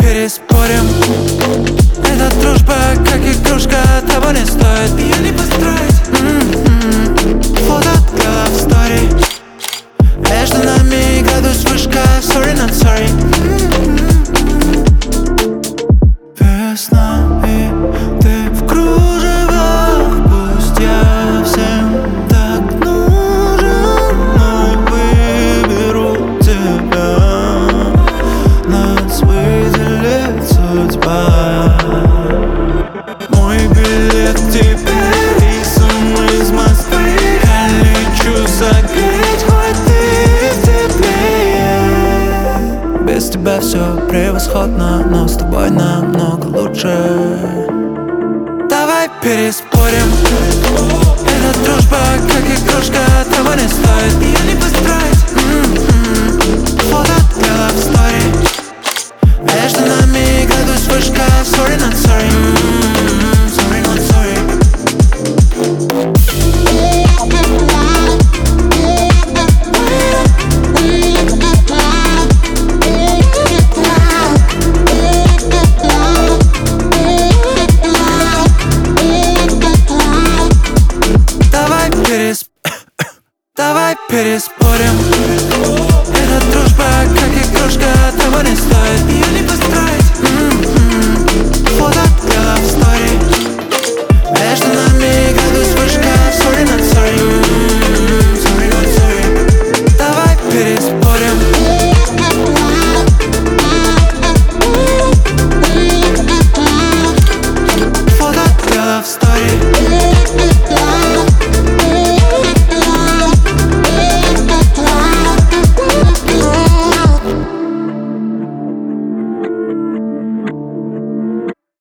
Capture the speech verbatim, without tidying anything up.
переспорим. Эта дружба, как игрушка, того не стоит. Ее не построить. м-м-м. Фото для love story. Между нами градус вышка. Sorry, not sorry. Весна и ты в кружевах. Пусть я всем так нужен, но выберу тебя. Нас выделит судьба. Мой билет теперь рейсом из Москвы. Я лечу согреть, хоть ты теплее. Без тебя все превосходно, но с тобой намного лучше. Давай переспорим. Эта дружба, как игрушка, того не стоит. Ее не построить. м-м-м. Фото для love story. Между нами градус вышка. Sorry, not sorry. м-м-м. Sorry, not sorry. Давай пересп... Давай переспорим. Эта дружба, как игрушка, того не стоит. Ее не построить.